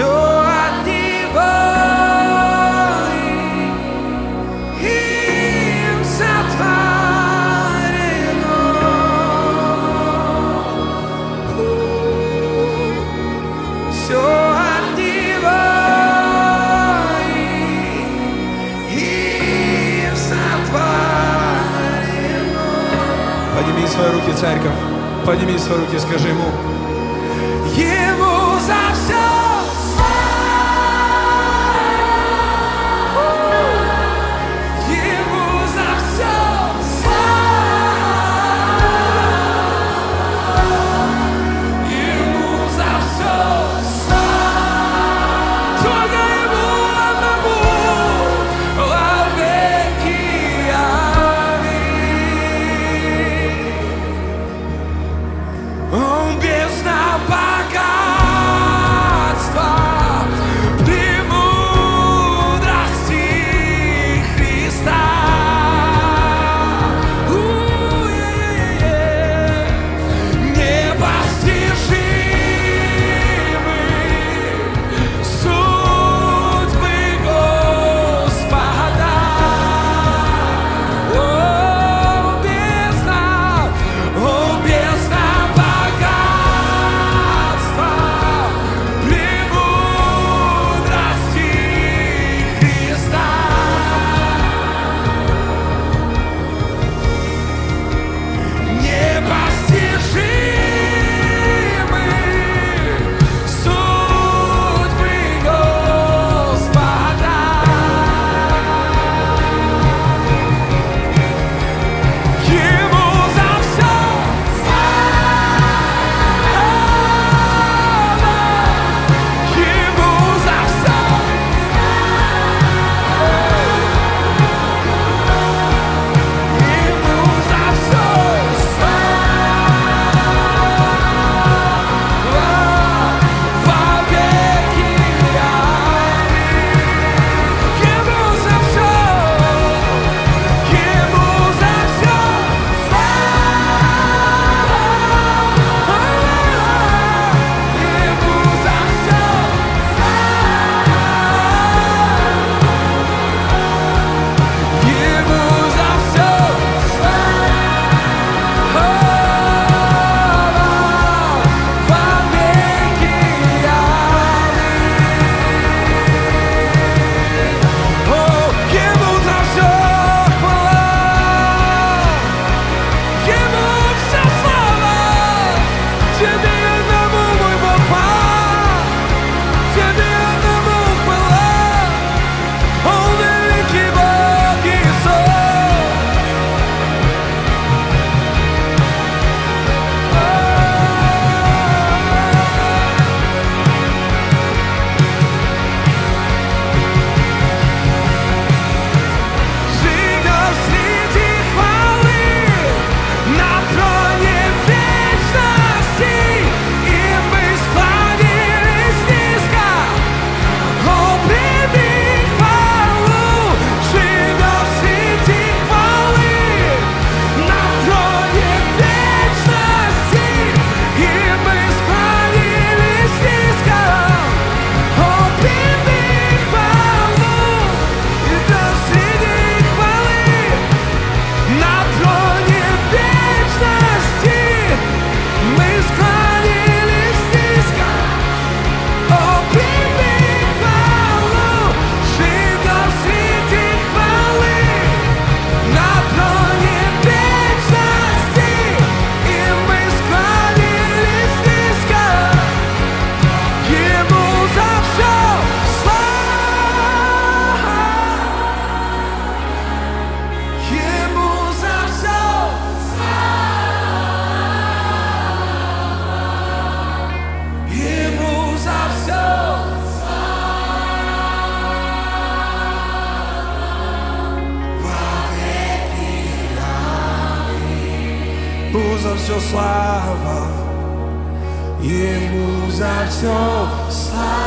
все от Него им сотворено. Все от Него им сотворено. Подними свои руки, церковь. Подними свои руки, скажи Ему. Ему за все слава, Ему за все слава, Ему за все слава, только Ему одному во веки аминь. Он бездна богатства, премудрости Христа. Непостижимы судьбы Господа. О, бездна богатства, премудрости Христа. Непостижимы судьбы Господа. Ему за все слава, Ему за все Ему за все во веки аминь. Ему за все за все слава, Ему за все слава.